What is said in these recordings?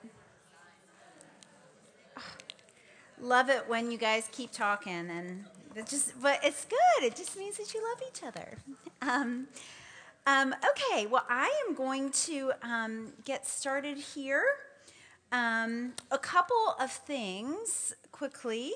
Love it when you guys keep talking and but it's good. It just means that you love each other. Um, okay, well, I am going to get started here. A couple of things quickly.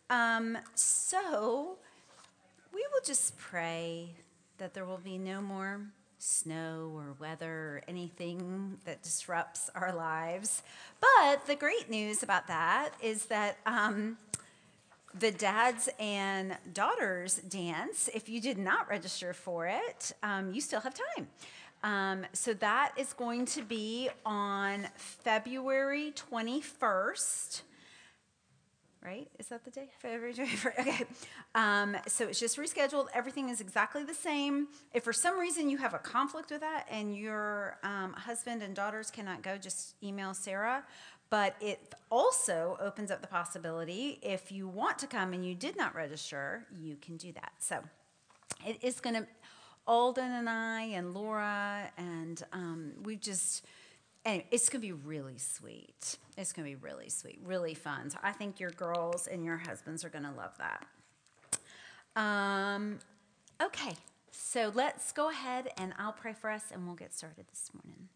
So we will just pray that there will be no more snow or weather or anything that disrupts our lives. But the great news about that is that the dads and daughters dance, if you did not register for it, you still have time. So that is going to be on February 21st, right? Is that the day? February 21st. Okay. So it's just rescheduled. Everything is exactly the same. If for some reason you have a conflict with that and your husband and daughters cannot go, just email Sarah. But it also opens up the possibility if you want to come and you did not register, you can do that. So it is going to, Alden and I and Laura and we just, anyway, it's going to be really sweet. It's going to be really sweet, really fun. So I think your girls and your husbands are going to love that. Okay, so let's go ahead and I'll pray for us and we'll get started this morning.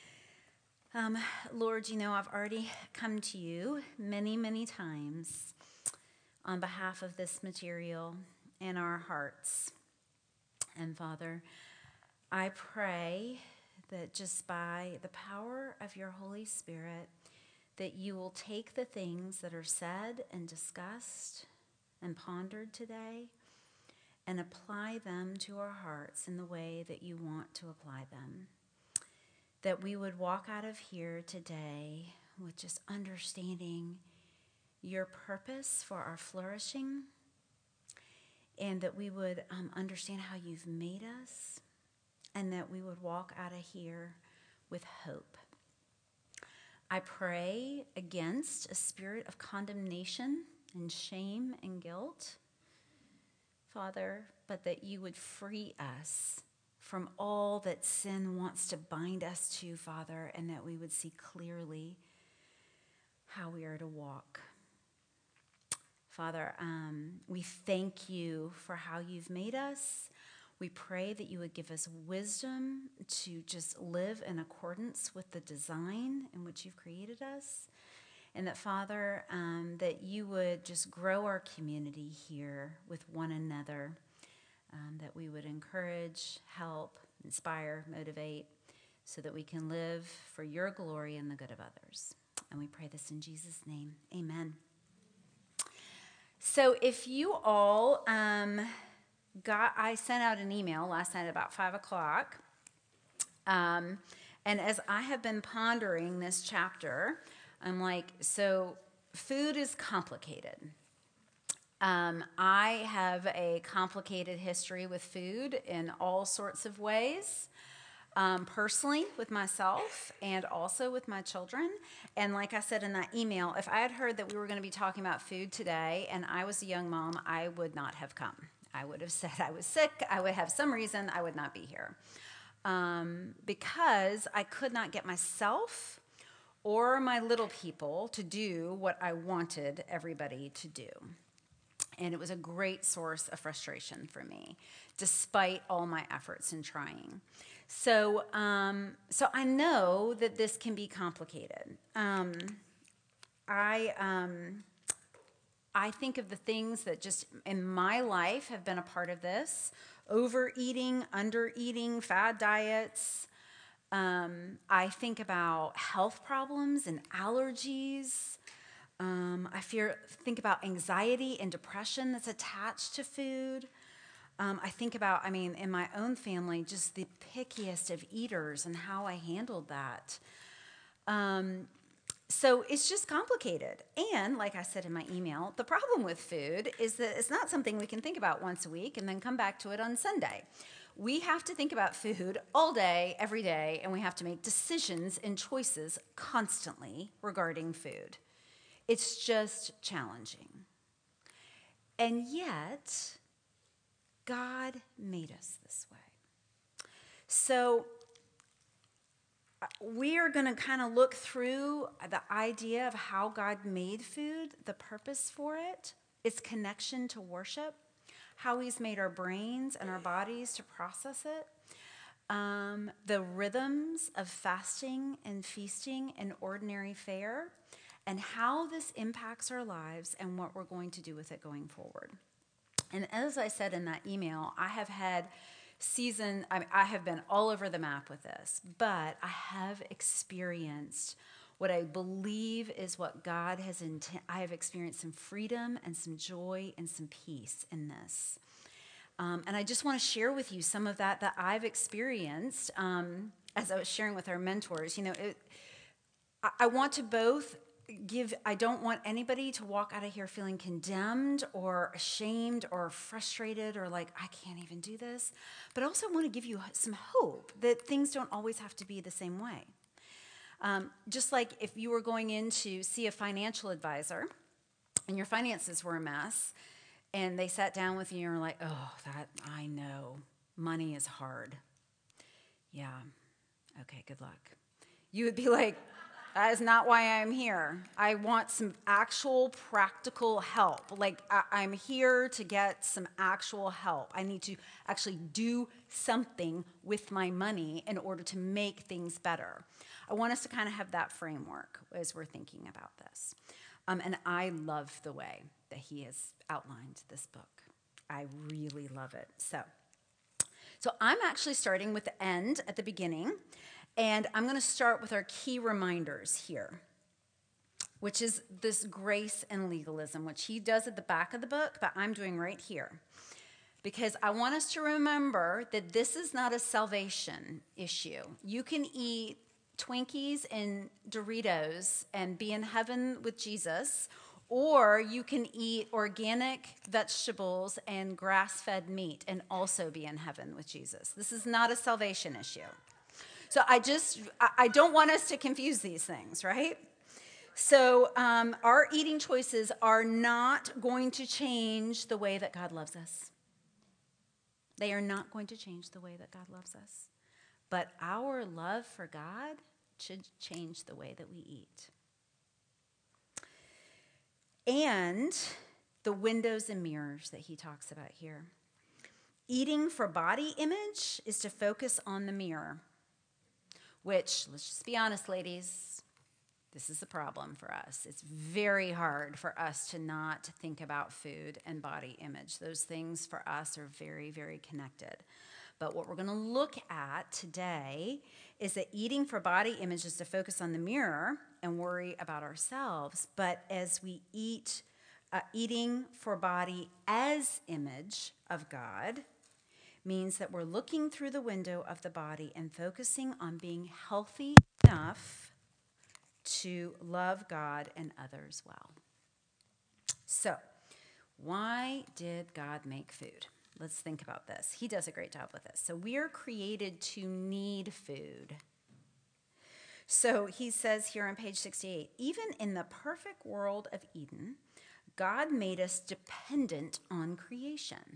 Lord, you know, I've already come to you many, many times on behalf of this material in our hearts. And Father, I pray that just by the power of your Holy Spirit, that you will take the things that are said and discussed and pondered today and apply them to our hearts in the way that you want to apply them. That we would walk out of here today with just understanding your purpose for our flourishing, and that we would understand how you've made us, and that we would walk out of here with hope. I pray against a spirit of condemnation and shame and guilt, Father, but that you would free us from all that sin wants to bind us to, Father, and that we would see clearly how we are to walk. Father, we thank you for how you've made us. We pray that you would give us wisdom to just live in accordance with the design in which you've created us. And that, Father, that you would just grow our community here with one another, that we would encourage, help, inspire, motivate, so that we can live for your glory and the good of others. And we pray this in Jesus' name. Amen. So if you all I sent out an email last night about 5 o'clock. And as I have been pondering this chapter, I'm like, so food is complicated. I have a complicated history with food in all sorts of ways. Personally with myself and also with my children. And like I said in that email, if I had heard that we were going to be talking about food today and I was a young mom, I would not have come. I would have said I was sick. I would have some reason I would not be here. Because I could not get myself or my little people to do what I wanted everybody to do. And it was a great source of frustration for me, despite all my efforts in trying. So I know that this can be complicated. I think of the things that just in my life have been a part of this: overeating, undereating, fad diets. I think about health problems and allergies. Think about anxiety and depression that's attached to food. I think about, in my own family, just the pickiest of eaters and how I handled that. So it's just complicated. And like I said in my email, the problem with food is that it's not something we can think about once a week and then come back to it on Sunday. We have to think about food all day, every day, and we have to make decisions and choices constantly regarding food. It's just challenging. And yet, God made us this way. So we are going to kind of look through the idea of how God made food, the purpose for it, its connection to worship, how he's made our brains and our bodies to process it, the rhythms of fasting and feasting and ordinary fare, and how this impacts our lives and what we're going to do with it going forward. And as I said in that email, I have been all over the map with this, but I have experienced what I believe is what God has intended. I have experienced some freedom and some joy and some peace in this. And I just want to share with you some of that I've experienced as I was sharing with our mentors. I want to both I don't want anybody to walk out of here feeling condemned or ashamed or frustrated or like, I can't even do this. But I also want to give you some hope that things don't always have to be the same way. Just like if you were going in to see a financial advisor and your finances were a mess and they sat down with you and were like, oh, that I know, money is hard. Yeah, okay, good luck. You would be like, that is not why I'm here. I want some actual practical help. Like, I'm here to get some actual help. I need to actually do something with my money in order to make things better. I want us to kind of have that framework as we're thinking about this. And I love the way that he has outlined this book. I really love it. So I'm actually starting with the end at the beginning. And I'm going to start with our key reminders here, which is this grace and legalism, which he does at the back of the book, but I'm doing right here. Because I want us to remember that this is not a salvation issue. You can eat Twinkies and Doritos and be in heaven with Jesus, or you can eat organic vegetables and grass-fed meat and also be in heaven with Jesus. This is not a salvation issue. So I don't want us to confuse these things, right? So our eating choices are not going to change the way that God loves us. They are not going to change the way that God loves us. But our love for God should change the way that we eat. And the windows and mirrors that he talks about here. Eating for body image is to focus on the mirror. Which, let's just be honest, ladies, this is a problem for us. It's very hard for us to not think about food and body image. Those things for us are very, very connected. But what we're going to look at today is that eating for body image is to focus on the mirror and worry about ourselves. But as we eat, eating for body as image of God means that we're looking through the window of the body and focusing on being healthy enough to love God and others well. So, why did God make food? Let's think about this. He does a great job with this. So, we are created to need food. So, he says here on page 68, even in the perfect world of Eden, God made us dependent on creation.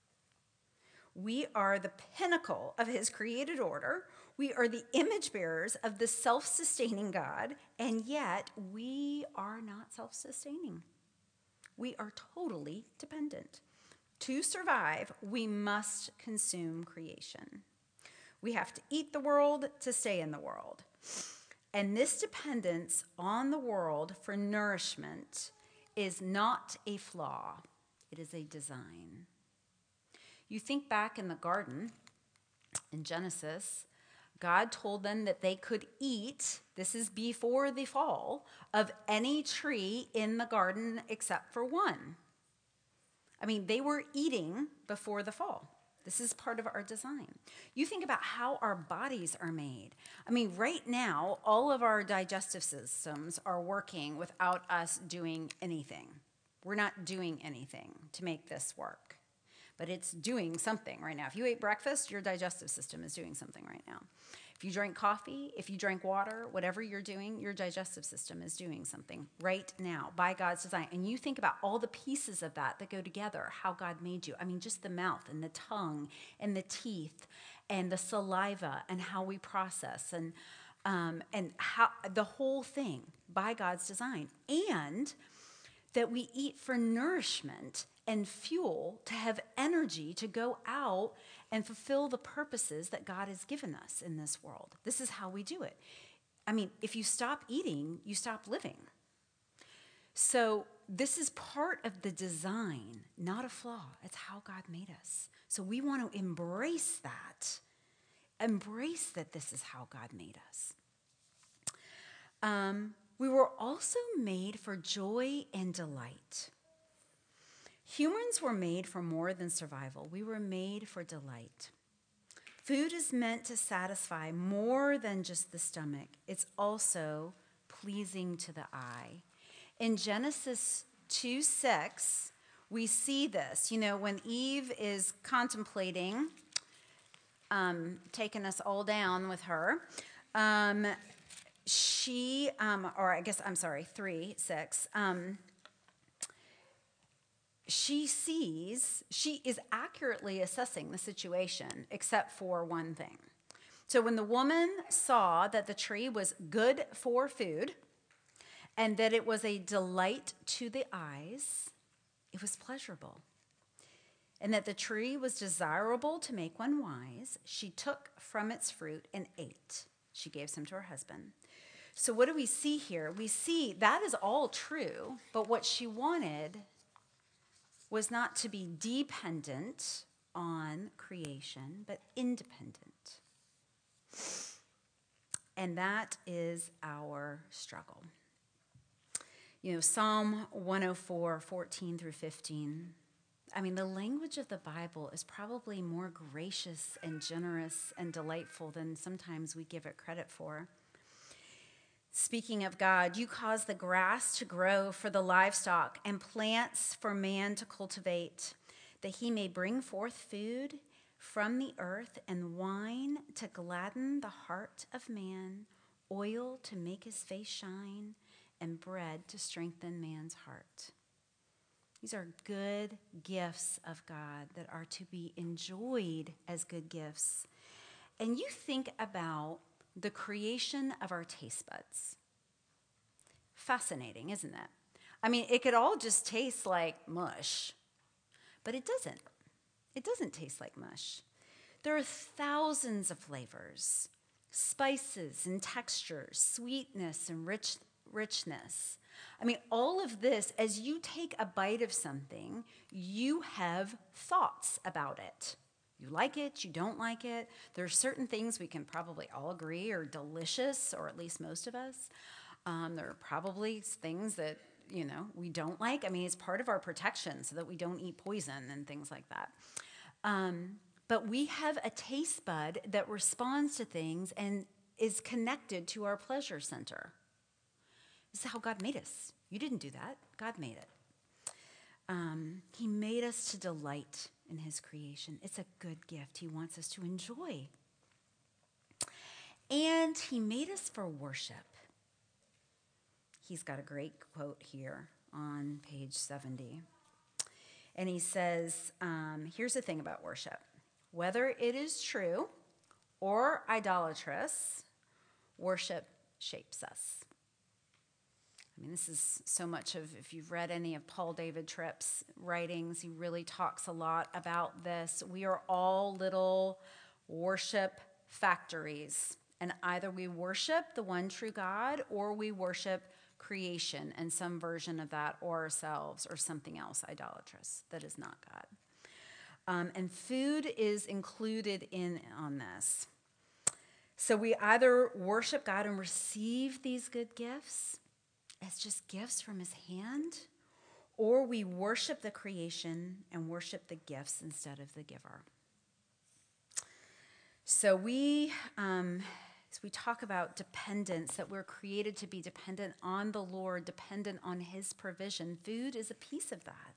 We are the pinnacle of his created order. We are the image bearers of the self-sustaining God, and yet we are not self-sustaining. We are totally dependent. To survive, we must consume creation. We have to eat the world to stay in the world. And this dependence on the world for nourishment is not a flaw. It is a design. You think back in the garden, in Genesis, God told them that they could eat, this is before the fall, of any tree in the garden except for one. I mean, they were eating before the fall. This is part of our design. You think about how our bodies are made. I mean, right now, all of our digestive systems are working without us doing anything. We're not doing anything to make this work. But it's doing something right now. If you ate breakfast, your digestive system is doing something right now. If you drink coffee, if you drink water, whatever you're doing, your digestive system is doing something right now by God's design. And you think about all the pieces of that go together, how God made you. I mean, just the mouth and the tongue and the teeth and the saliva and how we process. And and how the whole thing by God's design, and that we eat for nourishment and fuel to have energy to go out and fulfill the purposes that God has given us in this world. This is how we do it. I mean, if you stop eating, you stop living. So this is part of the design, not a flaw. It's how God made us. So we want to embrace that. Embrace that this is how God made us. We were also made for joy and delight. Humans were made for more than survival. We were made for delight. Food is meant to satisfy more than just the stomach. It's also pleasing to the eye. In Genesis 2:6, we see this. You know, when Eve is contemplating taking us all down with her, she, 3:6, she is accurately assessing the situation, except for one thing. So when the woman saw that the tree was good for food and that it was a delight to the eyes, it was pleasurable, and that the tree was desirable to make one wise, she took from its fruit and ate. She gave some to her husband. So what do we see here? We see that is all true, but what she wanted was not to be dependent on creation, but independent. And that is our struggle. You know, Psalm 104, 14 through 15. I mean, the language of the Bible is probably more gracious and generous and delightful than sometimes we give it credit for. Speaking of God, you cause the grass to grow for the livestock and plants for man to cultivate, that he may bring forth food from the earth and wine to gladden the heart of man, oil to make his face shine, and bread to strengthen man's heart. These are good gifts of God that are to be enjoyed as good gifts. And you think about the creation of our taste buds. Fascinating, isn't it? I mean, it could all just taste like mush, but it doesn't. It doesn't taste like mush. There are thousands of flavors, spices and textures, sweetness and richness. I mean, all of this, as you take a bite of something, you have thoughts about it. You like it, you don't like it. There are certain things we can probably all agree are delicious, or at least most of us. There are probably things that, you know, we don't like. I mean, it's part of our protection so that we don't eat poison and things like that. But we have a taste bud that responds to things and is connected to our pleasure center. This is how God made us. You didn't do that. God made it. He made us to delight in his creation. It's a good gift he wants us to enjoy. And he made us for worship. He's got a great quote here on page 70. And he says, here's the thing about worship. Whether it is true or idolatrous, worship shapes us. I mean, this is so much of, if you've read any of Paul David Tripp's writings, he really talks a lot about this. We are all little worship factories. And either we worship the one true God or we worship creation and some version of that, or ourselves, or something else idolatrous that is not God. And food is included on this. So we either worship God and receive these good gifts as just gifts from his hand, or we worship the creation and worship the gifts instead of the giver. So as we talk about dependence, that we're created to be dependent on the Lord, dependent on his provision, food is a piece of that.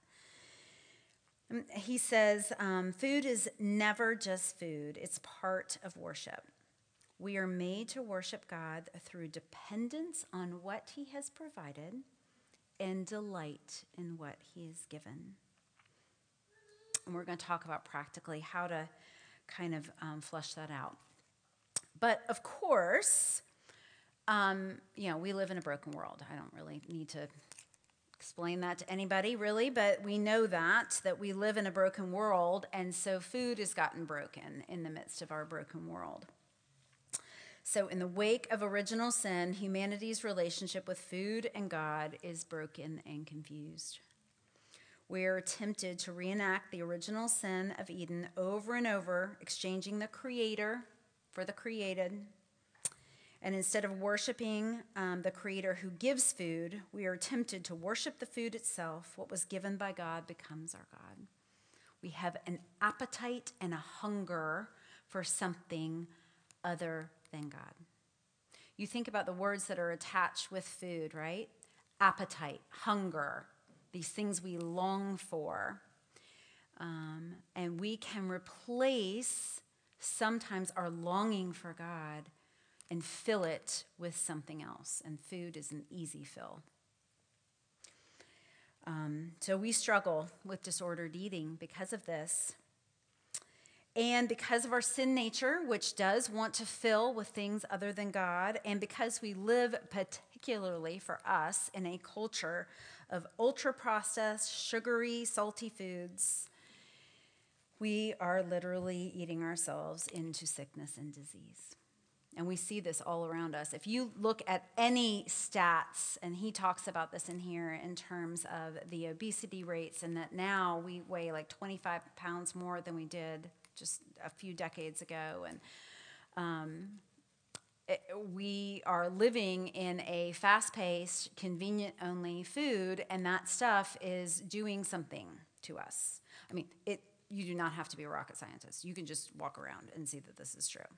He says, food is never just food. It's part of worship. We are made to worship God through dependence on what he has provided and delight in what he has given. And we're going to talk about practically how to kind of flesh that out. But of course, We live in a broken world. I don't really need to explain that to anybody, really, but we know that we live in a broken world, and so food has gotten broken in the midst of our broken world. So in the wake of original sin, humanity's relationship with food and God is broken and confused. We're tempted to reenact the original sin of Eden over and over, exchanging the creator for the created. And instead of worshiping the creator who gives food, we are tempted to worship the food itself. What was given by God becomes our God. We have an appetite and a hunger for something other than God. You think about the words that are attached with food, right? Appetite, hunger, these things we long for. And we can replace sometimes our longing for God and fill it with something else. And food is an easy fill. So we struggle with disordered eating because of this. And because of our sin nature, which does want to fill with things other than God, and because we live particularly for us in a culture of ultra-processed, sugary, salty foods, we are literally eating ourselves into sickness and disease. And we see this all around us. If you look at any stats, and he talks about this in here in terms of the obesity rates, and that now we weigh like 25 pounds more than we did just a few decades ago. And we are living in a fast-paced, convenient-only food, and that stuff is doing something to us. I mean, you do not have to be a rocket scientist. You can just walk around and see that this is true.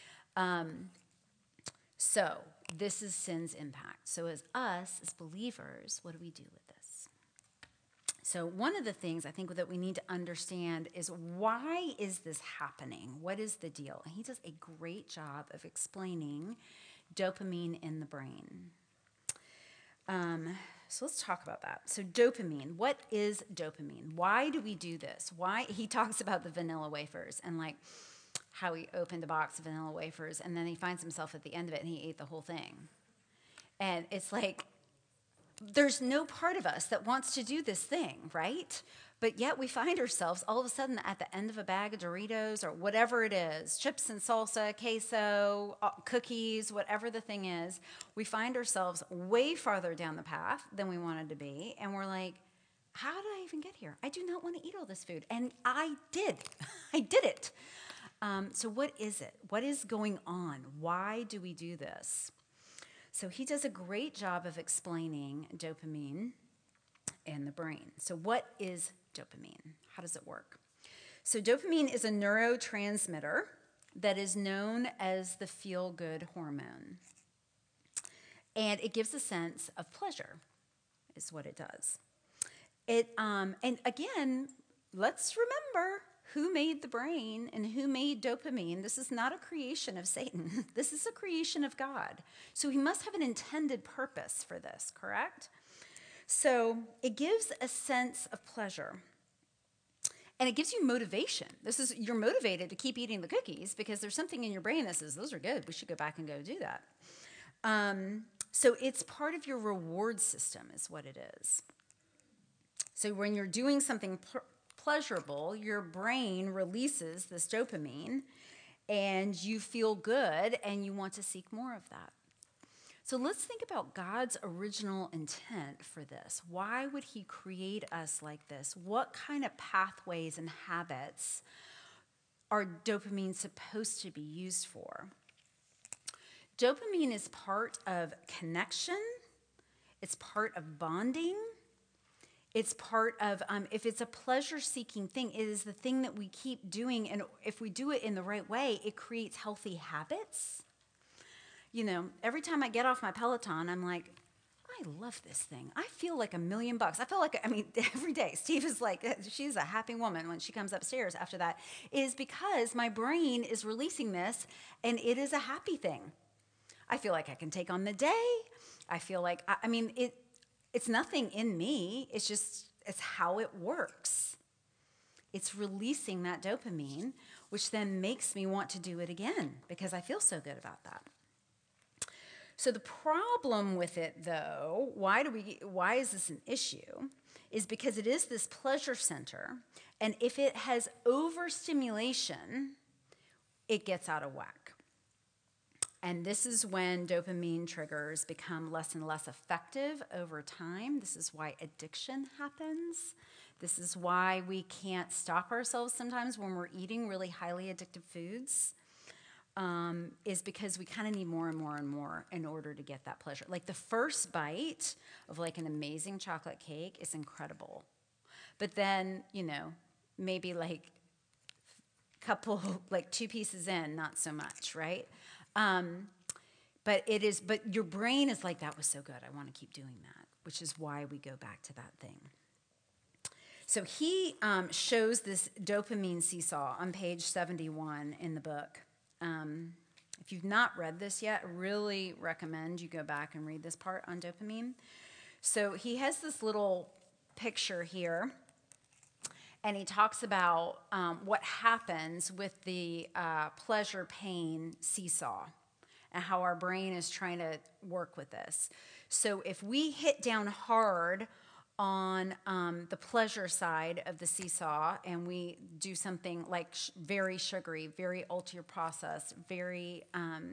So this is sin's impact. So as believers, what do we do with this? So one of the things I think that we need to understand is, why is this happening? What is the deal? And he does a great job of explaining dopamine in the brain. So let's talk about that. So dopamine, what is dopamine? Why do we do this? Why? He talks about the vanilla wafers and like how he opened a box of vanilla wafers and then he finds himself at the end of it and he ate the whole thing. And it's like, there's no part of us that wants to do this thing, right? But yet we find ourselves all of a sudden at the end of a bag of Doritos or whatever it is, chips and salsa, queso, cookies, whatever the thing is, we find ourselves way farther down the path than we wanted to be. And we're like, how did I even get here? I do not want to eat all this food. And I did. I did it. So what is it? What is going on? Why do we do this? So he does a great job of explaining dopamine in the brain. So what is dopamine? How does it work? So dopamine is a neurotransmitter that is known as the feel-good hormone. And it gives a sense of pleasure, is what it does. And again, let's remember who made the brain and who made dopamine. This is not a creation of Satan. This is a creation of God. So he must have an intended purpose for this, correct? So it gives a sense of pleasure. And it gives you motivation. You're motivated to keep eating the cookies because there's something in your brain that says, those are good. We should go back and go do that. So it's part of your reward system is what it is. So when you're doing something pleasurable, your brain releases this dopamine and you feel good and you want to seek more of that. So let's think about God's original intent for this. Why would he create us like this? What kind of pathways and habits are dopamine supposed to be used for? Dopamine is part of connection. It's part of bonding. It's part of, if it's a pleasure-seeking thing, it is the thing that we keep doing. And if we do it in the right way, it creates healthy habits. You know, every time I get off my Peloton, I'm like, I love this thing. I feel like $1 million. I feel like, every day, Steve is like, she's a happy woman when she comes upstairs after that, is because my brain is releasing this, and it is a happy thing. I feel like I can take on the day. I feel like, it's nothing in me. It's how it works. It's releasing that dopamine, which then makes me want to do it again because I feel so good about that. So the problem with it, though, why is this an issue, is because it is this pleasure center, and if it has overstimulation, it gets out of whack. And this is when dopamine triggers become less and less effective over time. This is why addiction happens. This is why we can't stop ourselves sometimes when we're eating really highly addictive foods, is because we kind of need more and more and more in order to get that pleasure. Like the first bite of like an amazing chocolate cake is incredible. But then, maybe like like 2 pieces in, not so much, right? But your brain is like, that was so good, I want to keep doing that, which is why we go back to that thing. So he shows this dopamine seesaw on page 71 in the book. If you've not read this yet, I really recommend you go back and read this part on dopamine. So he has this little picture here, and he talks about what happens with the pleasure-pain seesaw and how our brain is trying to work with this. So if we hit down hard on the pleasure side of the seesaw and we do something like very sugary, very ultra-processed, very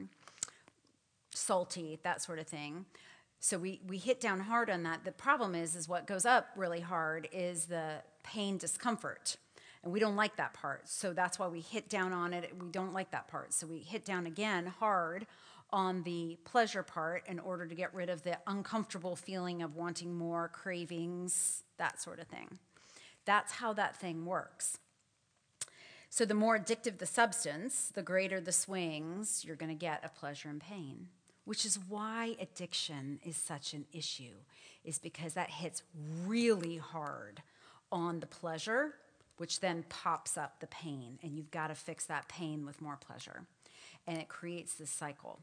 salty, that sort of thing, so we hit down hard on that. The problem is what goes up really hard is the pain discomfort. And we don't like that part. So that's why we hit down on it. We don't like that part. So we hit down again hard on the pleasure part in order to get rid of the uncomfortable feeling of wanting more, cravings, that sort of thing. That's how that thing works. So the more addictive the substance, the greater the swings you're going to get of pleasure and pain. Which is why addiction is such an issue, is because that hits really hard on the pleasure, which then pops up the pain, and you've got to fix that pain with more pleasure. And it creates this cycle.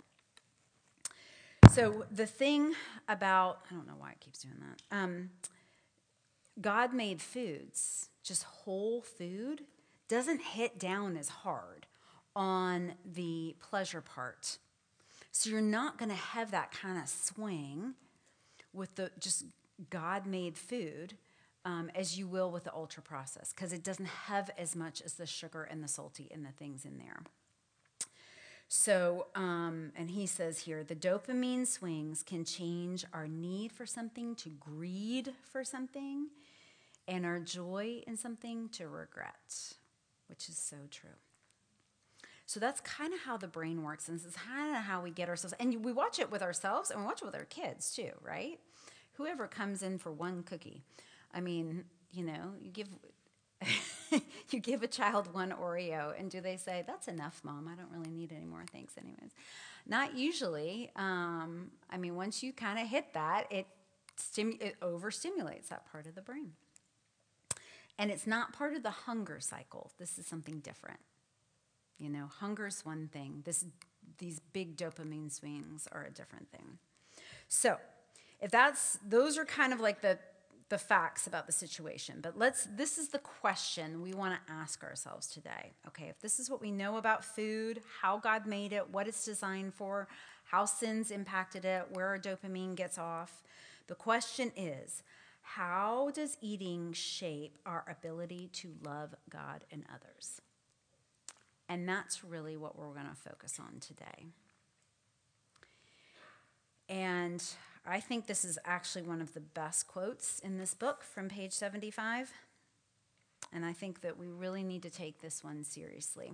So the thing about, I don't know why it keeps doing that, God-made foods, just whole food, doesn't hit down as hard on the pleasure part. So you're not going to have that kind of swing with the just God-made food as you will with the ultra-processed, because it doesn't have as much as the sugar and the salty and the things in there. So, and he says here, the dopamine swings can change our need for something to greed for something and our joy in something to regret, which is so true. So that's kind of how the brain works, and this is kind of how we get ourselves. And we watch it with ourselves, and we watch it with our kids too, right? Whoever comes in for one cookie, I mean, you give a child one Oreo, and do they say, "That's enough, Mom? I don't really need any more. Thanks, anyways." Not usually. Once you kind of hit that, it overstimulates that part of the brain, and it's not part of the hunger cycle. This is something different. Hunger's one thing. These big dopamine swings are a different thing. So, those are kind of like the facts about the situation. But this is the question we want to ask ourselves today. Okay, if this is what we know about food, how God made it, what it's designed for, how sin's impacted it, where our dopamine gets off, the question is, how does eating shape our ability to love God and others? And that's really what we're going to focus on today. And I think this is actually one of the best quotes in this book from page 75. And I think that we really need to take this one seriously.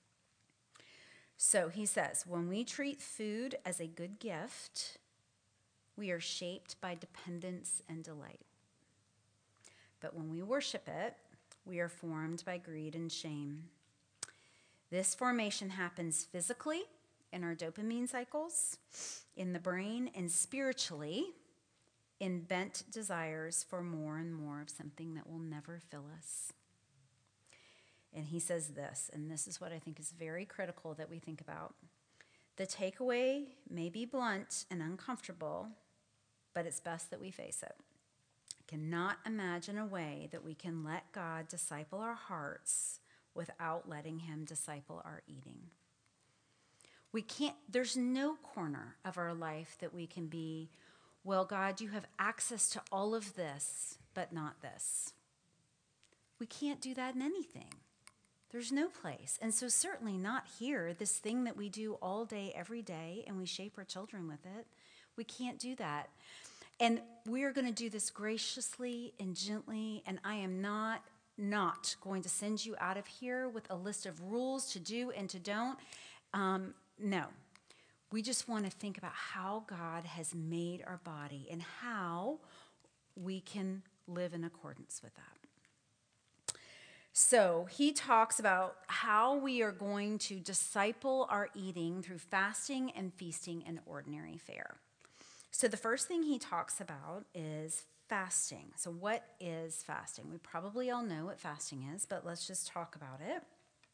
So he says, when we treat food as a good gift, we are shaped by dependence and delight. But when we worship it, we are formed by greed and shame. This formation happens physically in our dopamine cycles, in the brain, and spiritually in bent desires for more and more of something that will never fill us. And he says this, and this is what I think is very critical that we think about. The takeaway may be blunt and uncomfortable, but it's best that we face it. I cannot imagine a way that we can let God disciple our hearts without letting him disciple our eating. There's no corner of our life that we can be, well, God, you have access to all of this, but not this. We can't do that in anything. There's no place. And so certainly not here, this thing that we do all day, every day, and we shape our children with it. We can't do that. And we are going to do this graciously and gently, and I am not going to send you out of here with a list of rules to do and to don't. No. We just want to think about how God has made our body and how we can live in accordance with that. So he talks about how we are going to disciple our eating through fasting and feasting and ordinary fare. So the first thing he talks about is fasting. So what is fasting? We probably all know what fasting is, but let's just talk about it.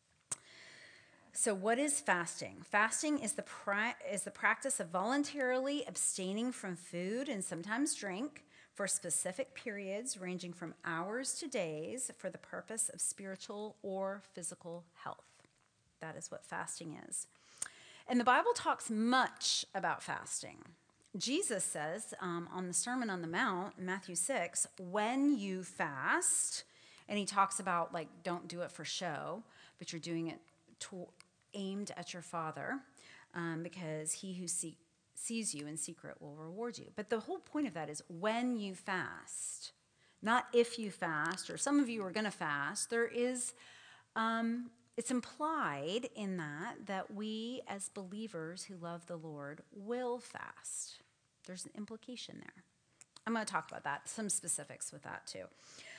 So what is fasting? Fasting is the practice of voluntarily abstaining from food and sometimes drink for specific periods ranging from hours to days for the purpose of spiritual or physical health. That is what fasting is. And the Bible talks much about fasting. Jesus says on the Sermon on the Mount, in Matthew 6, when you fast, and he talks about, like, don't do it for show, but you're doing it aimed at your Father, because he who sees you in secret will reward you. But the whole point of that is when you fast, not if you fast, or some of you are going to fast. There is, it's implied in that we as believers who love the Lord will fast. There's an implication there. I'm going to talk about that, some specifics with that too.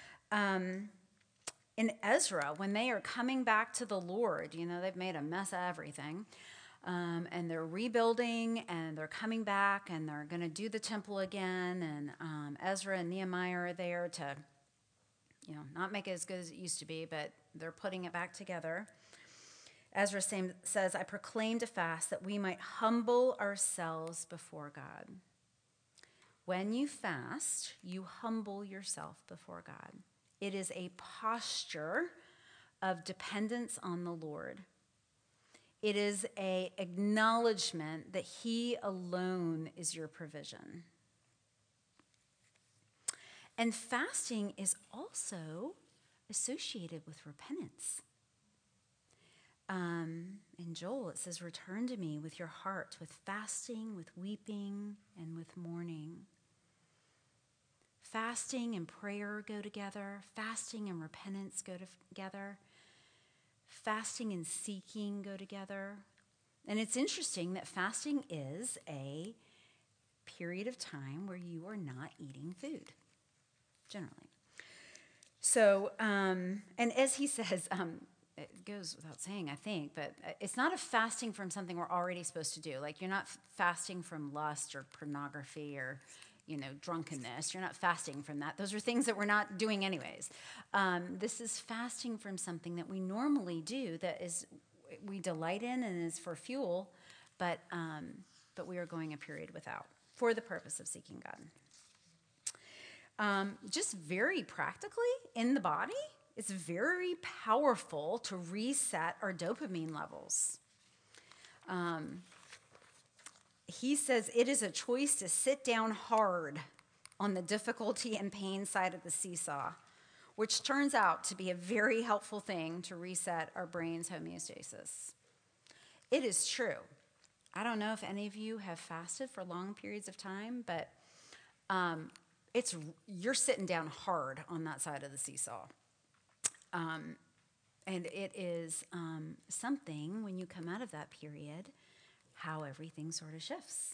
In Ezra, when they are coming back to the Lord, they've made a mess of everything, and they're rebuilding, and they're coming back, and they're going to do the temple again, and Ezra and Nehemiah are there to, not make it as good as it used to be, but they're putting it back together. Ezra says, I proclaimed a fast that we might humble ourselves before God. When you fast, you humble yourself before God. It is a posture of dependence on the Lord. It is an acknowledgement that he alone is your provision. And fasting is also associated with repentance. In Joel, it says, return to me with your heart, with fasting, with weeping, and with mourning. Fasting and prayer go together. Fasting and repentance go together. Fasting and seeking go together. And it's interesting that fasting is a period of time where you are not eating food, generally. So, and as he says, it goes without saying, I think, but it's not a fasting from something we're already supposed to do. Like, you're not fasting from lust or pornography or drunkenness. You're not fasting from that. Those are things that we're not doing anyways. This is fasting from something that we normally do, that is we delight in and is for fuel, but we are going a period without for the purpose of seeking God. Just very practically in the body, it's very powerful to reset our dopamine levels. He says it is a choice to sit down hard on the difficulty and pain side of the seesaw, which turns out to be a very helpful thing to reset our brain's homeostasis. It is true. I don't know if any of you have fasted for long periods of time, but you're sitting down hard on that side of the seesaw. And it is something, when you come out of that period, how everything sort of shifts.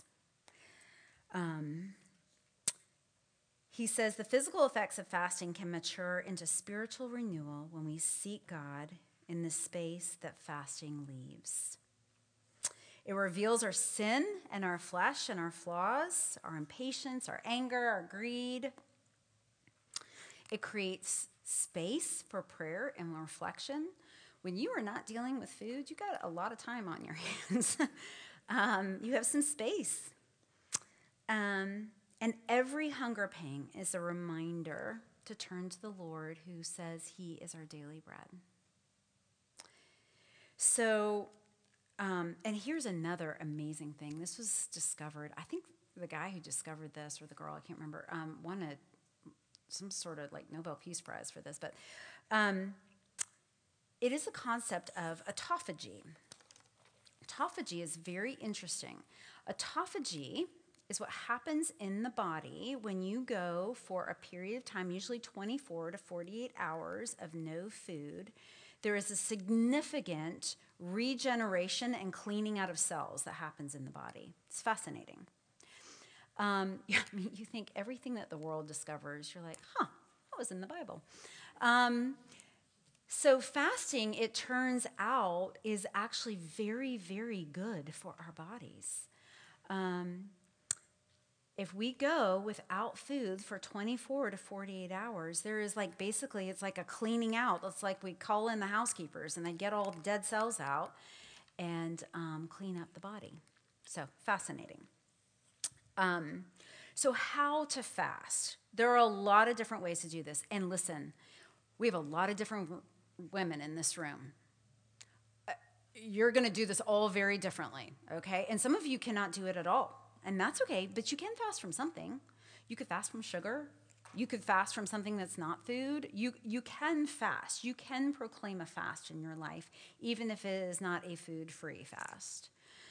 He says the physical effects of fasting can mature into spiritual renewal when we seek God in the space that fasting leaves. It reveals our sin and our flesh and our flaws, our impatience, our anger, our greed. It creates space for prayer and reflection. When you are not dealing with food, you got a lot of time on your hands. You have some space. And every hunger pang is a reminder to turn to the Lord, who says he is our daily bread. So And here's another amazing thing. This was discovered, I think the guy who discovered this, or the girl, I can't remember, won some sort of like Nobel Peace Prize for this, but it is a concept of autophagy. Autophagy is very interesting. Autophagy is what happens in the body when you go for a period of time, usually 24 to 48 hours of no food. There is a significant regeneration and cleaning out of cells that happens in the body. It's fascinating. I mean, you think everything that the world discovers, you're like, that was in the Bible. So fasting, it turns out, is actually very, very good for our bodies. If we go without food for 24 to 48 hours, there is like basically, it's like a cleaning out. It's like we call in the housekeepers and they get all the dead cells out and clean up the body. So fascinating. So how to fast? There are a lot of different ways to do this. And listen, we have a lot of different women in this room. You're going to do this all very differently, okay? And some of you cannot do it at all. And that's okay, but you can fast from something. You could fast from sugar. You could fast from something that's not food. You can fast. You can proclaim a fast in your life, even if it is not a food-free fast.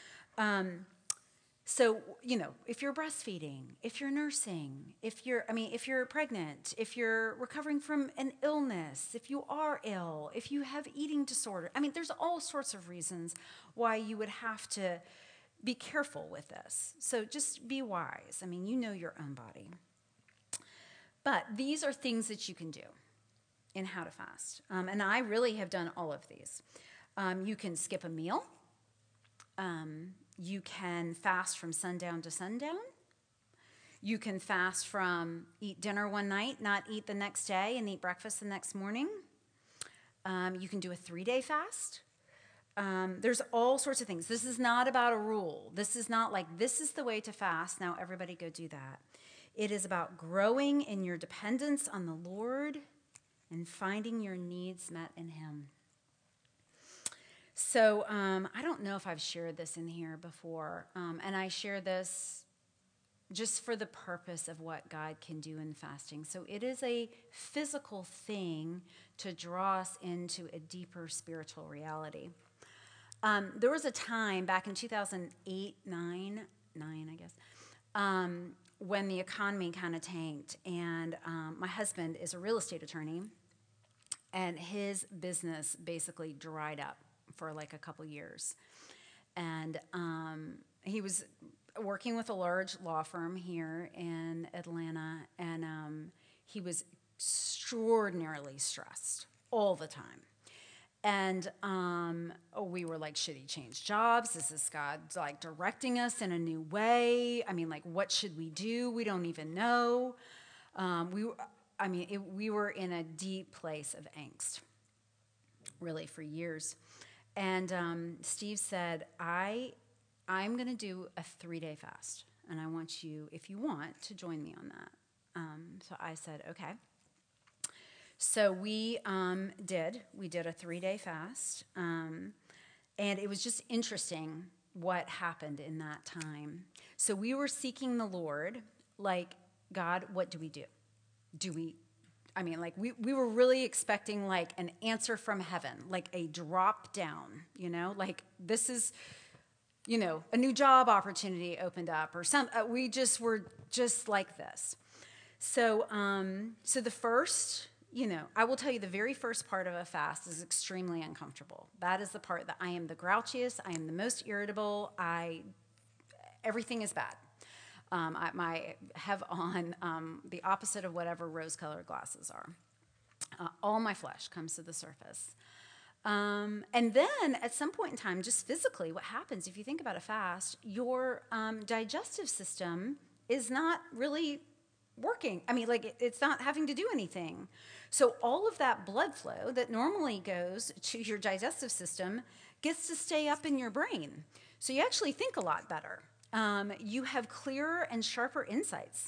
So, if you're breastfeeding, if you're nursing, if you're pregnant, if you're recovering from an illness, if you are ill, if you have eating disorder, there's all sorts of reasons why you would have to be careful with this. So just be wise. You know your own body. But these are things that you can do in how to fast. And I really have done all of these. You can skip a meal. You can fast from sundown to sundown. You can fast from eat dinner one night, not eat the next day, and eat breakfast the next morning. You can do a 3-day fast. There's all sorts of things. This is not about a rule. This is not like, this is the way to fast. Now everybody go do that. It is about growing in your dependence on the Lord and finding your needs met in Him. So I don't know if I've shared this in here before, and I share this just for the purpose of what God can do in fasting. So it is a physical thing to draw us into a deeper spiritual reality. There was a time back in 2008, nine, I guess, when the economy kind of tanked, and my husband is a real estate attorney, and his business basically dried up for like a couple years. And he was working with a large law firm here in Atlanta, and he was extraordinarily stressed all the time. And we were like, should he change jobs? Is this God like directing us in a new way? What should we do? We don't even know. We were in a deep place of angst, really, for years. And Steve said, I'm going to do a 3-day fast, and I want you, if you want, to join me on that. So I said, okay. So we did. We did a 3-day fast, and it was just interesting what happened in that time. So we were seeking the Lord, like, God, what do we do? We were really expecting like an answer from heaven, like a drop down, like this is, a new job opportunity opened up or something. We just were just like this. So the first, I will tell you the very first part of a fast is extremely uncomfortable. That is the part that I am the grouchiest. I am the most irritable. Everything is bad. I have on the opposite of whatever rose-colored glasses are. All my flesh comes to the surface. And then at some point in time, just physically, what happens, if you think about a fast, your digestive system is not really working. It's not having to do anything. So all of that blood flow that normally goes to your digestive system gets to stay up in your brain. So you actually think a lot better. You have clearer and sharper insights.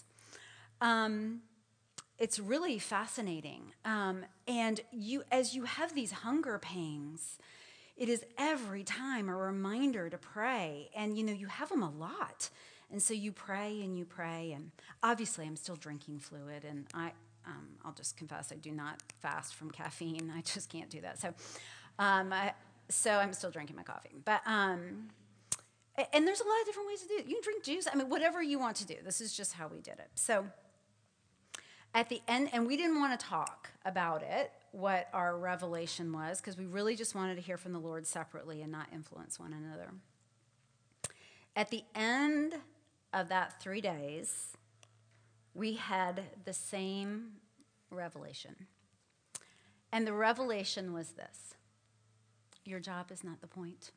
It's really fascinating. And as you have these hunger pangs, It is every time a reminder to pray. And, you have them a lot. And so you pray. And obviously I'm still drinking fluid. And I'll just confess, I do not fast from caffeine. I just can't do that. So I'm still drinking my coffee. But, and there's a lot of different ways to do it. You can drink juice. Whatever you want to do. This is just how we did it. So at the end, and we didn't want to talk about it, what our revelation was, because we really just wanted to hear from the Lord separately and not influence one another. At the end of that 3 days, we had the same revelation. And the revelation was this: your job is not the point.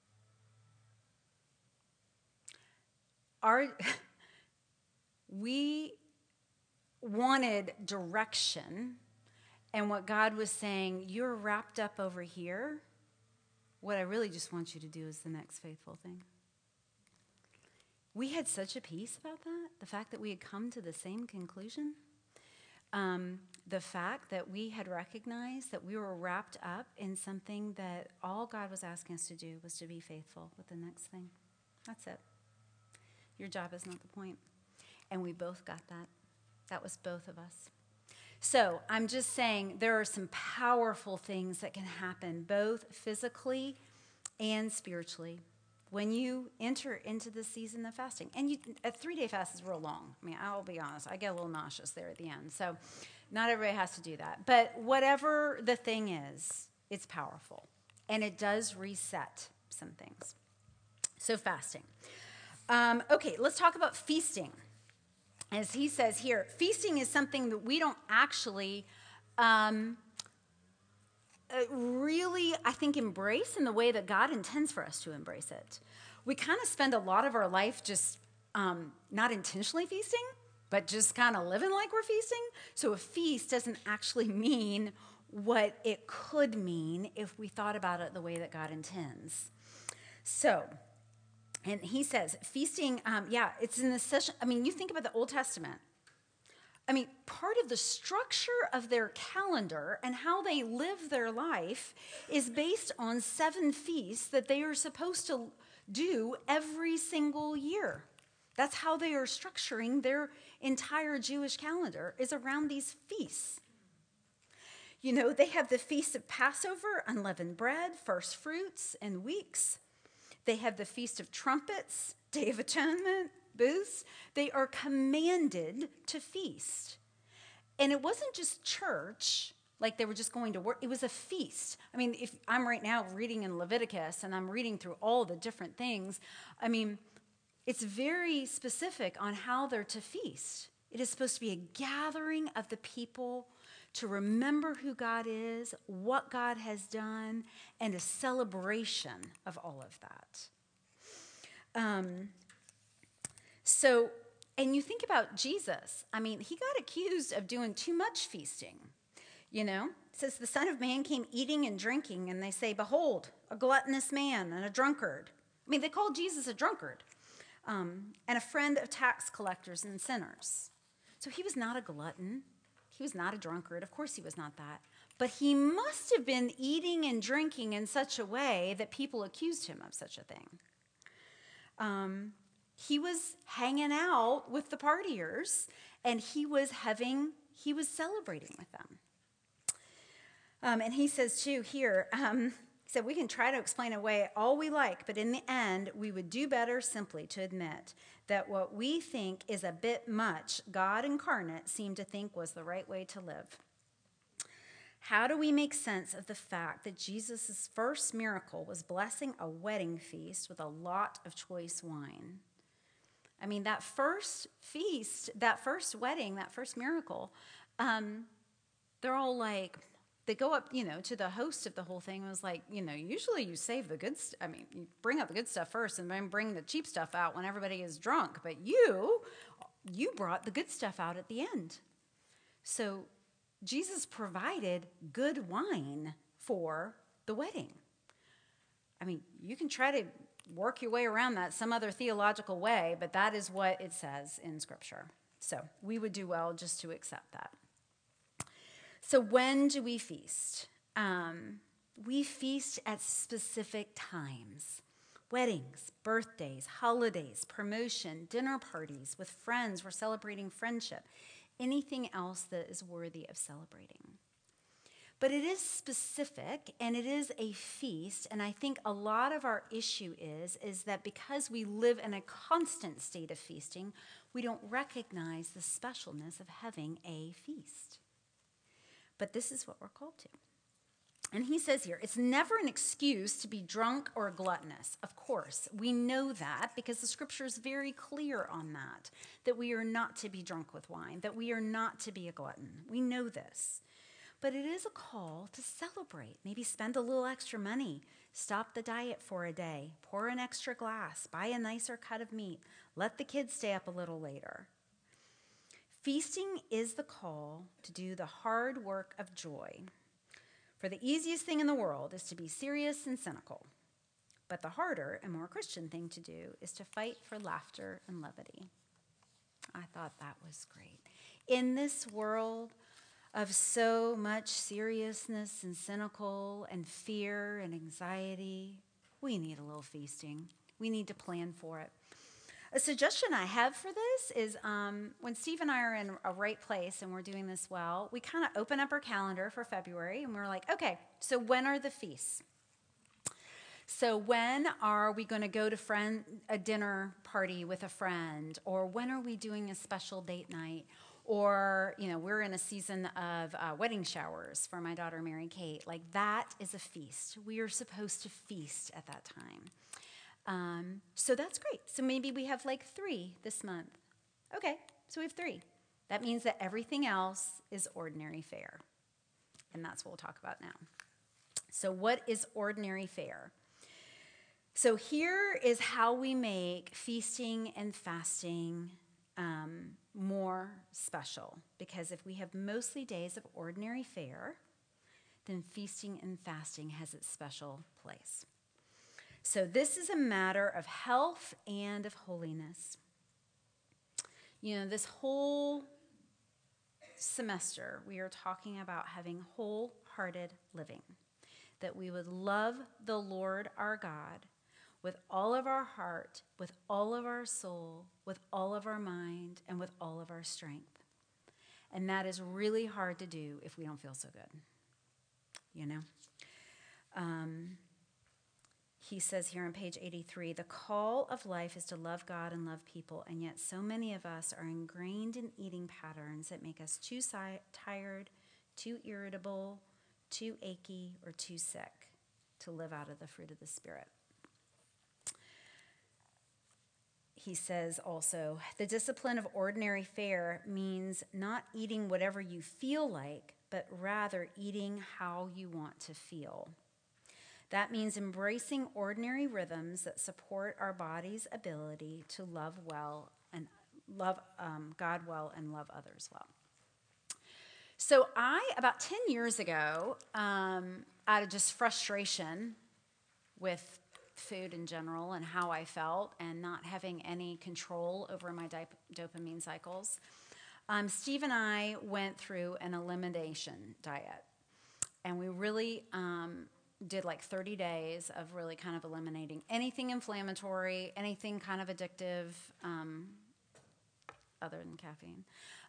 We wanted direction, and what God was saying, you're wrapped up over here. What I really just want you to do is the next faithful thing. We had such a peace about that, the fact that we had come to the same conclusion, the fact that we had recognized that we were wrapped up in something that all God was asking us to do was to be faithful with the next thing. That's it. Your job is not the point. And we both got that. That was both of us. So I'm just saying there are some powerful things that can happen both physically and spiritually when you enter into the season of fasting. And a 3-day fast is real long. I'll be honest, I get a little nauseous there at the end. So not everybody has to do that. But whatever the thing is, it's powerful. And it does reset some things. So fasting. Okay, let's talk about feasting. As he says here, feasting is something that we don't actually really, I think, embrace in the way that God intends for us to embrace it. We kind of spend a lot of our life just not intentionally feasting, but just kind of living like we're feasting. So a feast doesn't actually mean what it could mean if we thought about it the way that God intends. So, and he says, feasting, it's in the session. You think about the Old Testament. Part of the structure of their calendar and how they live their life is based on 7 feasts that they are supposed to do every single year. That's how they are structuring their entire Jewish calendar, is around these feasts. They have the Feast of Passover, unleavened bread, first fruits, and weeks. They have the Feast of Trumpets, Day of Atonement, booths. They are commanded to feast. And it wasn't just church, like they were just going to work. It was a feast. If I'm right now reading in Leviticus and I'm reading through all the different things, it's very specific on how they're to feast. It is supposed to be a gathering of the people to remember who God is, what God has done, and a celebration of all of that. And you think about Jesus. He got accused of doing too much feasting. It says the Son of Man came eating and drinking, and they say, behold, a gluttonous man and a drunkard. They called Jesus a drunkard, and a friend of tax collectors and sinners. So he was not a glutton. He was not a drunkard. Of course he was not that. But he must have been eating and drinking in such a way that people accused him of such a thing. He was hanging out with the partiers, and he was celebrating with them. And he says too here, he said, we can try to explain away all we like, but in the end, we would do better simply to admit that what we think is a bit much, God incarnate seemed to think was the right way to live. How do we make sense of the fact that Jesus' first miracle was blessing a wedding feast with a lot of choice wine? That first feast, that first wedding, that first miracle, they're all like, they go up, to the host of the whole thing and was like, usually you save the good stuff. You bring out the good stuff first and then bring the cheap stuff out when everybody is drunk. But you brought the good stuff out at the end. So Jesus provided good wine for the wedding. You can try to work your way around that some other theological way, but that is what it says in Scripture. So we would do well just to accept that. So when do we feast? we feast at specific times. Weddings, birthdays, holidays, promotion, dinner parties with friends. We're celebrating friendship. Anything else that is worthy of celebrating. But it is specific and it is a feast. And I think a lot of our issue is that because we live in a constant state of feasting, we don't recognize the specialness of having a feast. But this is what we're called to. And he says here, it's never an excuse to be drunk or gluttonous. Of course, we know that because the scripture is very clear on that we are not to be drunk with wine, that we are not to be a glutton. We know this. But it is a call to celebrate. Maybe spend a little extra money, stop the diet for a day, pour an extra glass, buy a nicer cut of meat, let the kids stay up a little later. Feasting is the call to do the hard work of joy. For the easiest thing in the world is to be serious and cynical. But the harder and more Christian thing to do is to fight for laughter and levity. I thought that was great. In this world of so much seriousness and cynical and fear and anxiety, we need a little feasting. We need to plan for it. A suggestion I have for this is when Steve and I are in a right place and we're doing this well, we kind of open up our calendar for February and we're like, okay, so when are the feasts? So when are we going to go to a dinner party with a friend? Or when are we doing a special date night? Or, we're in a season of wedding showers for my daughter, Mary Kate. Like, that is a feast. We are supposed to feast at that time. So that's great. So maybe we have like 3 this month. Okay, so we have 3. That means that everything else is ordinary fare. And that's what we'll talk about now. So what is ordinary fare? So here is how we make feasting and fasting more special. Because if we have mostly days of ordinary fare, then feasting and fasting has its special place. So this is a matter of health and of holiness. This whole semester, we are talking about having wholehearted living, that we would love the Lord our God with all of our heart, with all of our soul, with all of our mind, and with all of our strength. And that is really hard to do if we don't feel so good, He says here on page 83, the call of life is to love God and love people, and yet so many of us are ingrained in eating patterns that make us too tired, too irritable, too achy, or too sick to live out of the fruit of the Spirit. He says also, the discipline of ordinary fare means not eating whatever you feel like, but rather eating how you want to feel. That means embracing ordinary rhythms that support our body's ability to love well and love God well and love others well. So about 10 years ago, out of just frustration with food in general and how I felt and not having any control over my dopamine cycles, Steve and I went through an elimination diet. And we really did like 30 days of really kind of eliminating anything inflammatory, anything kind of addictive, other than caffeine.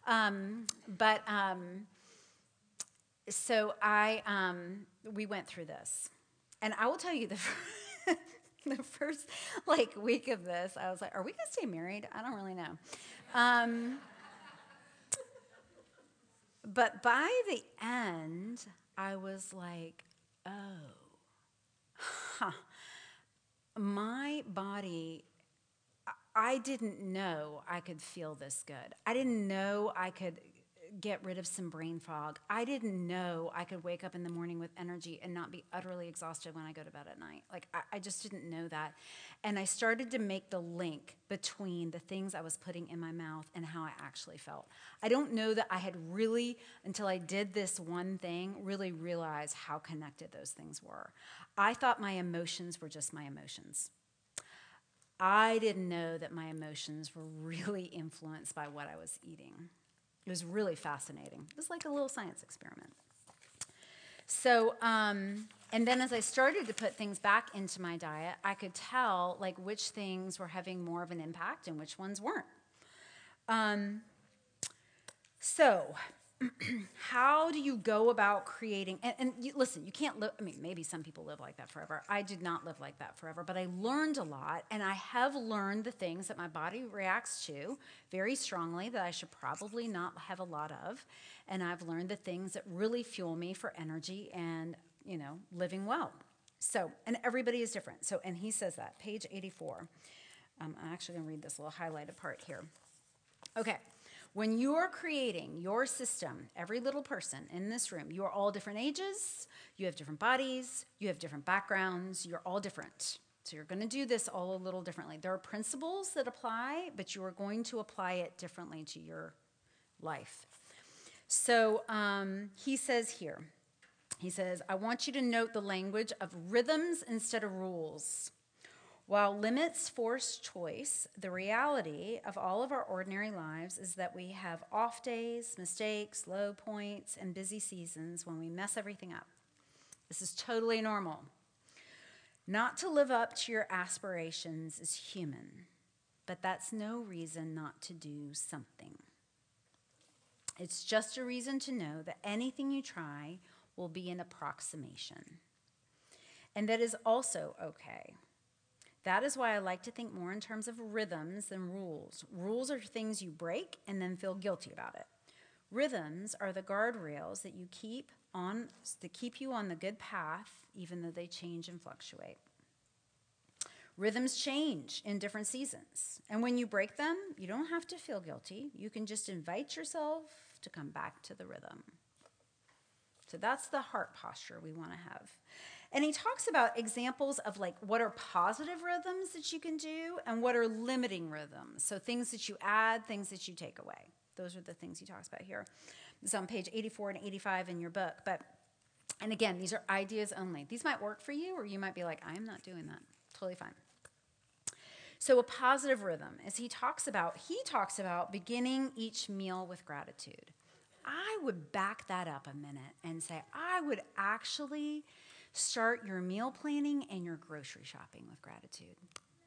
So we went through this. And I will tell you the first week of this, I was like, are we going to stay married? I don't really know. But by the end, I was like, my body, I didn't know I could feel this good. I didn't know I could get rid of some brain fog. I didn't know I could wake up in the morning with energy and not be utterly exhausted when I go to bed at night. I just didn't know that. And I started to make the link between the things I was putting in my mouth and how I actually felt. I don't know that I had really, until I did this one thing, really realized how connected those things were. I thought my emotions were just my emotions. I didn't know that my emotions were really influenced by what I was eating. It was really fascinating. It was like a little science experiment. So, and And then as I started to put things back into my diet, I could tell like which things were having more of an impact and which ones weren't. So how do you go about creating, listen, you can't live, I mean, maybe some people live like that forever. I did not live like that forever, but I learned a lot, and I have learned the things that my body reacts to very strongly that I should probably not have a lot of, and I've learned the things that really fuel me for energy and, living well. So, and everybody is different. So, and he says that, page 84. I'm actually going to read this little highlighted part here. Okay. When you are creating your system, every little person in this room, you are all different ages, you have different bodies, you have different backgrounds, you're all different. So you're going to do this all a little differently. There are principles that apply, but you are going to apply it differently to your life. So he says here, I want you to note the language of rhythms instead of rules. While limits force choice, the reality of all of our ordinary lives is that we have off days, mistakes, low points, and busy seasons when we mess everything up. This is totally normal. Not to live up to your aspirations is human, but that's no reason not to do something. It's just a reason to know that anything you try will be an approximation. And that is also okay. That is why I like to think more in terms of rhythms than rules. Rules are things you break and then feel guilty about it. Rhythms are the guardrails that you keep you on the good path, even though they change and fluctuate. Rhythms change in different seasons. And when you break them, you don't have to feel guilty. You can just invite yourself to come back to the rhythm. So that's the heart posture we want to have. And he talks about examples of like what are positive rhythms that you can do and what are limiting rhythms. So things that you add, things that you take away. Those are the things he talks about here. It's on page 84 and 85 in your book. And again, these are ideas only. These might work for you, or you might be like, I'm not doing that. Totally fine. So a positive rhythm, as he talks about beginning each meal with gratitude. I would back that up a minute and say, I would actually start your meal planning and your grocery shopping with gratitude.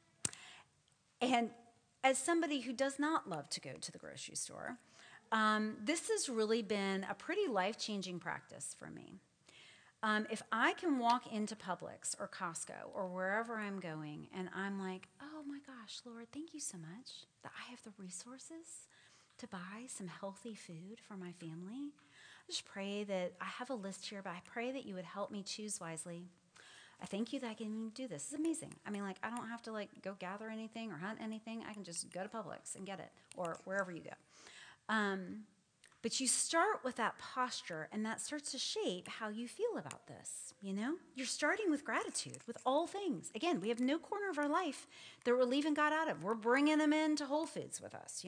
And as somebody who does not love to go to the grocery store, this has really been a pretty life-changing practice for me. If I can walk into Publix or Costco or wherever I'm going and I'm like, oh my gosh, Lord, thank you so much that I have the resources to buy some healthy food for my family. I just pray that I have a list here, but I pray that you would help me choose wisely. I thank you that I can do this. It's amazing. I mean, like, I don't have to go gather anything or hunt anything. I can just go to Publix and get it, or wherever you go. But you start with that posture, and that starts to shape how you feel about this, You're starting with gratitude with all things. Again, we have no corner of our life that we're leaving God out of. We're bringing him into Whole Foods with us,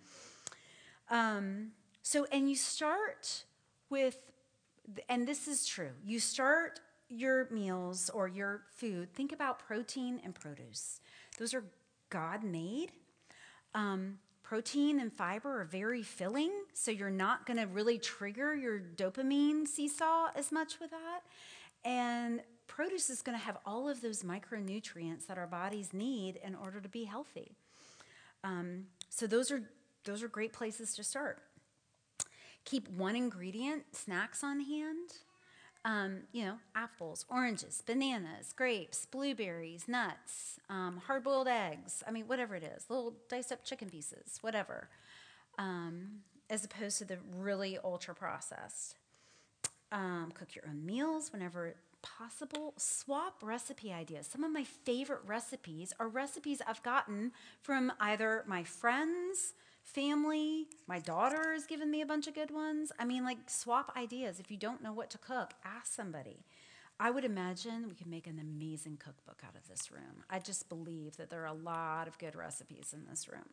And you start with, and this is true, you start your meals or your food, think about protein and produce. Those are God-made. Protein and fiber are very filling, so you're not going to really trigger your dopamine seesaw as much with that. And produce is going to have all of those micronutrients that our bodies need in order to be healthy. So those are great places to start. Keep one ingredient, snacks on hand. Apples, oranges, bananas, grapes, blueberries, nuts, hard-boiled eggs. I mean, whatever it is, little diced up chicken pieces, whatever, as opposed to the really ultra-processed. Cook your own meals whenever possible. Swap recipe ideas. Some of my favorite recipes are recipes I've gotten from either my friends, family, my daughter has given me a bunch of good ones. I mean, swap ideas. If you don't know what to cook, ask somebody. I would imagine we could make an amazing cookbook out of this room. I just believe that there are a lot of good recipes in this room.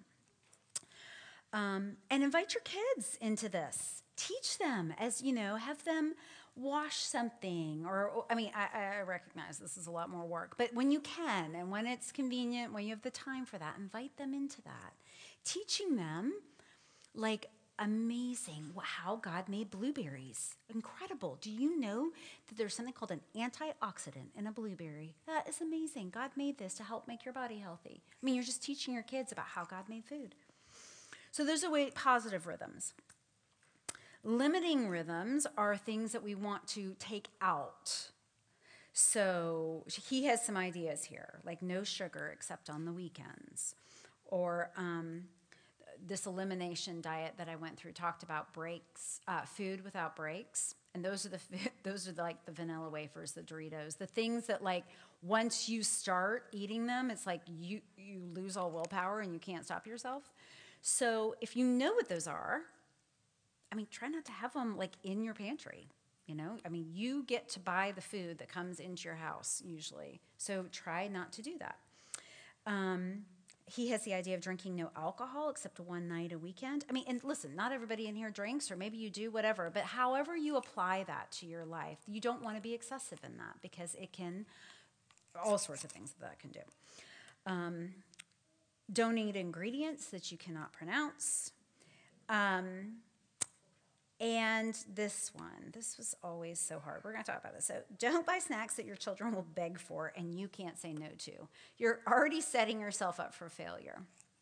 And invite your kids into this. Teach them have them wash something. I recognize this is a lot more work, but when you can and when it's convenient, when you have the time for that, invite them into that. Teaching them amazing how God made blueberries. Incredible. Do you know that there's something called an antioxidant in a blueberry? That is amazing. God made this to help make your body healthy. I mean, you're just teaching your kids about how God made food. So there's a way, positive rhythms. Limiting rhythms are things that we want to take out. So he has some ideas here, like no sugar except on the weekends, or this elimination diet that I went through talked about breaks, food without breaks, and those are like the vanilla wafers, the Doritos, the things that like once you start eating them, it's like you lose all willpower and you can't stop yourself. So if you know what those are, I mean, try not to have them like in your pantry. You know, I mean, you get to buy the food that comes into your house usually. So try not to do that. He has the idea of drinking no alcohol except one night a weekend. I mean, and listen, not everybody in here drinks, or maybe you do, whatever. But however you apply that to your life, you don't want to be excessive in that because it can, all sorts of things that can do. Don't eat ingredients that you cannot pronounce. And this was always so hard. We're going to talk about this. So don't buy snacks that your children will beg for and you can't say no to. You're already setting yourself up for failure.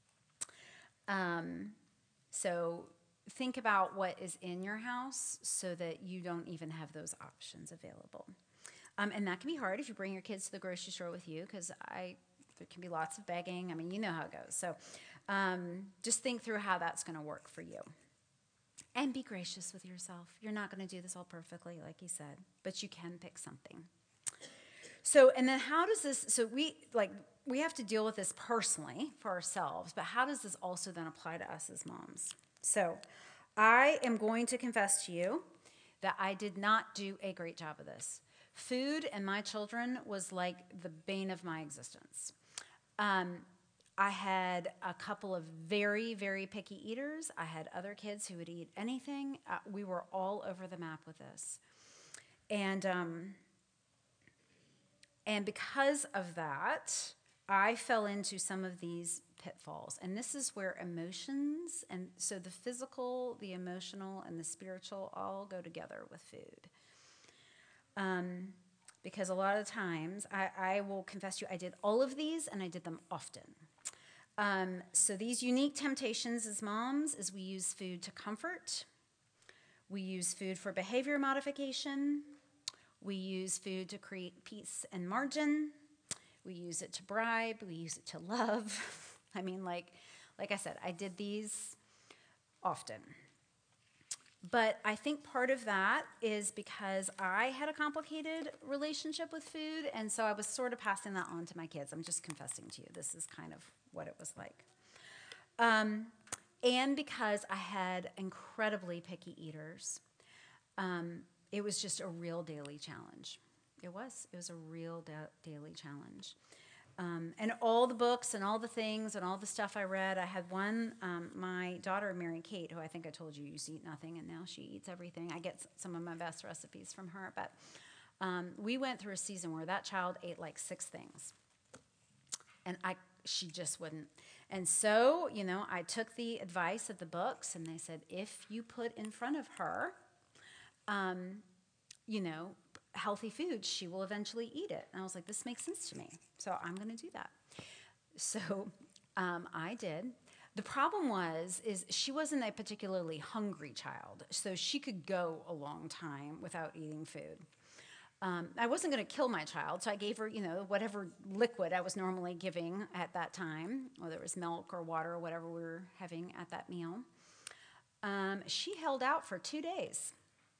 So think about what is in your house so that you don't even have those options available. And that can be hard if you bring your kids to the grocery store with you because there can be lots of begging. I mean, you know how it goes. So just think through how that's going to work for you. And be gracious with yourself. You're not going to do this all perfectly, like he said, but you can pick something. So, and then how does this, so we have to deal with this personally for ourselves, but how does this also then apply to us as moms? So I am going to confess to you that I did not do a great job of this. Food and my children was like the bane of my existence. I had a couple of very, very picky eaters. I had other kids who would eat anything. We were all over the map with this. And because of that, I fell into some of these pitfalls. And this is where emotions, and so the physical, the emotional, and the spiritual all go together with food. Because a lot of times, I will confess to you, I did all of these, and I did them often. So these unique temptations as moms is we use food to comfort. We use food for behavior modification. We use food to create peace and margin. We use it to bribe. We use it to love. I mean, like I said, I did these often. But I think part of that is because I had a complicated relationship with food, and so I was sort of passing that on to my kids. I'm just confessing to you. This is kind of what it was like. And because I had incredibly picky eaters, it was just a real daily challenge. It was a real daily challenge. And all the books and all the things and all the stuff I read, I had one, my daughter, Mary Kate, who I think I told you used to eat nothing, and now she eats everything. I get some of my best recipes from her. But we went through a season where that child ate like 6 things. And she just wouldn't. And so, I took the advice of the books, and they said, if you put in front of her, healthy food, she will eventually eat it. And I was like, this makes sense to me, so I'm going to do that. So I did. The problem is she wasn't a particularly hungry child, so she could go a long time without eating food. I wasn't going to kill my child, so I gave her, whatever liquid I was normally giving at that time, whether it was milk or water or whatever we were having at that meal. She held out for 2 days.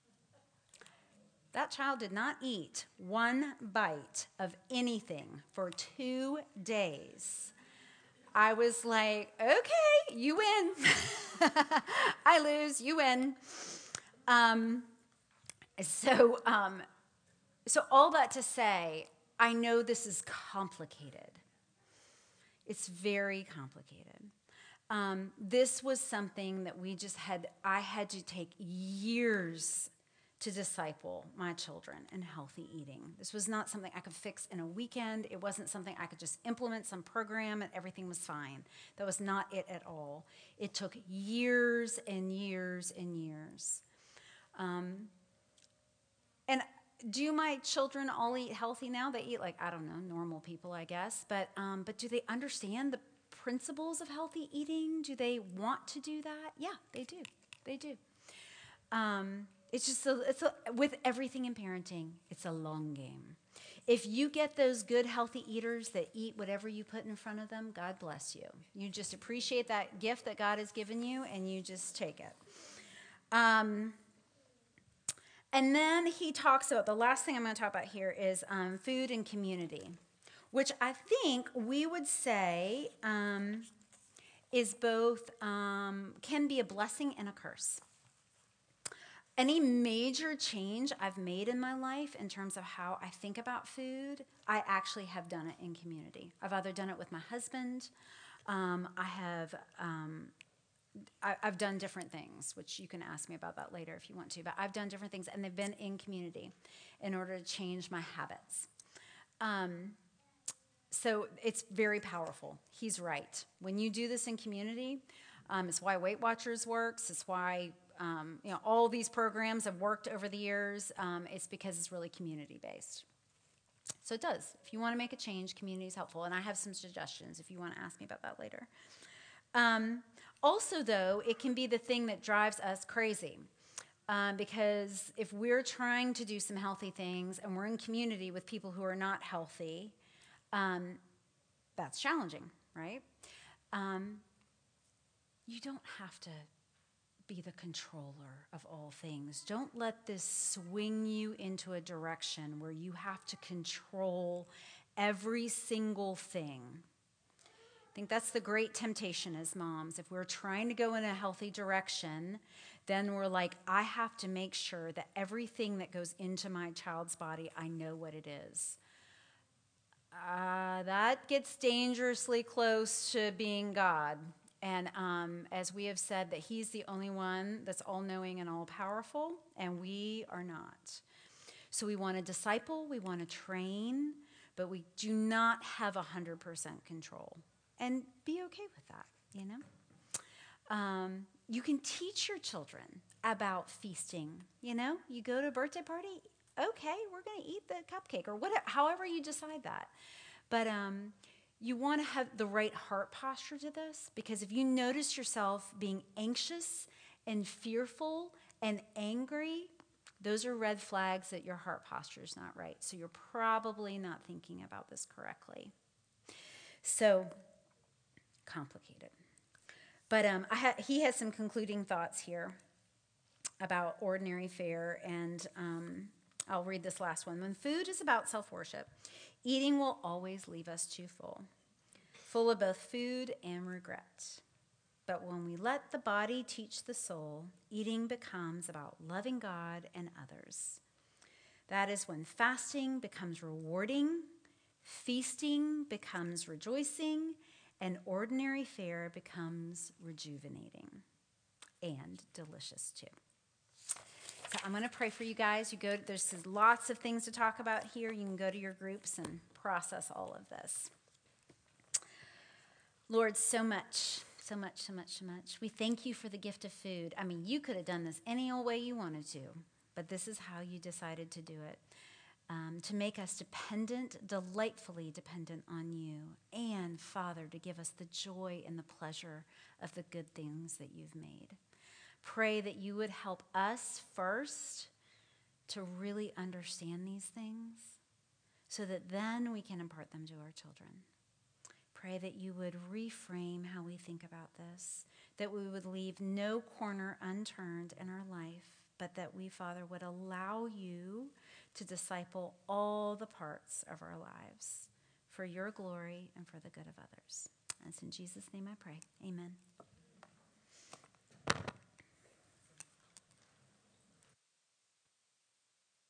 That child did not eat one bite of anything for 2 days. I was like, okay, you win. I lose, you win. So all that to say, I know this is complicated. It's very complicated. This was something that I had to take years to disciple my children in healthy eating. This was not something I could fix in a weekend. It wasn't something I could just implement some program and everything was fine. That was not it at all. It took years and years and years. And do my children all eat healthy now? They eat like, I don't know, normal people, I guess. But do they understand the principles of healthy eating? Do they want to do that? Yeah, they do. They do. It's just with everything in parenting, it's a long game. If you get those good, healthy eaters that eat whatever you put in front of them, God bless you. You just appreciate that gift that God has given you, and you just take it. And then he talks about, the last thing I'm going to talk about here is food and community, which I think we would say is both, can be a blessing and a curse. Any major change I've made in my life in terms of how I think about food, I actually have done it in community. I've either done it with my husband. I've done different things, which you can ask me about that later if you want to. But I've done different things, and they've been in community in order to change my habits. So it's very powerful. He's right. When you do this in community, it's why Weight Watchers works. It's why all these programs have worked over the years. It's because it's really community-based. So it does. If you want to make a change, community is helpful. And I have some suggestions if you want to ask me about that later. Also, though, it can be the thing that drives us crazy. Because if we're trying to do some healthy things and we're in community with people who are not healthy, that's challenging, right? You don't have to be the controller of all things. Don't let this swing you into a direction where you have to control every single thing. I think that's the great temptation as moms. If we're trying to go in a healthy direction, then we're like, I have to make sure that everything that goes into my child's body, I know what it is. That gets dangerously close to being God. And as we have said, that he's the only one that's all-knowing and all-powerful, and we are not. So we want to disciple, we want to train, but we do not have 100% control. And be okay with that, you know? You can teach your children about feasting, you know? You go to a birthday party, okay, we're going to eat the cupcake, or whatever, however you decide that. But you want to have the right heart posture to this, because if you notice yourself being anxious and fearful and angry, those are red flags that your heart posture is not right. So you're probably not thinking about this correctly. So, complicated. But he has some concluding thoughts here about ordinary fare, and I'll read this last one. When food is about self-worship, eating will always leave us too full of both food and regret. But when we let the body teach the soul, eating becomes about loving God and others. That is when fasting becomes rewarding, feasting becomes rejoicing, and ordinary fare becomes rejuvenating and delicious too. So I'm going to pray for you guys. There's lots of things to talk about here. You can go to your groups and process all of this. Lord, so much. We thank you for the gift of food. I mean, you could have done this any old way you wanted to, but this is how you decided to do it. To make us dependent, delightfully dependent on you. And, Father, to give us the joy and the pleasure of the good things that you've made. Pray that you would help us first to really understand these things so that then we can impart them to our children. Pray that you would reframe how we think about this, that we would leave no corner unturned in our life, but that we, Father, would allow you to disciple all the parts of our lives for your glory and for the good of others. And it's in Jesus' name I pray. Amen.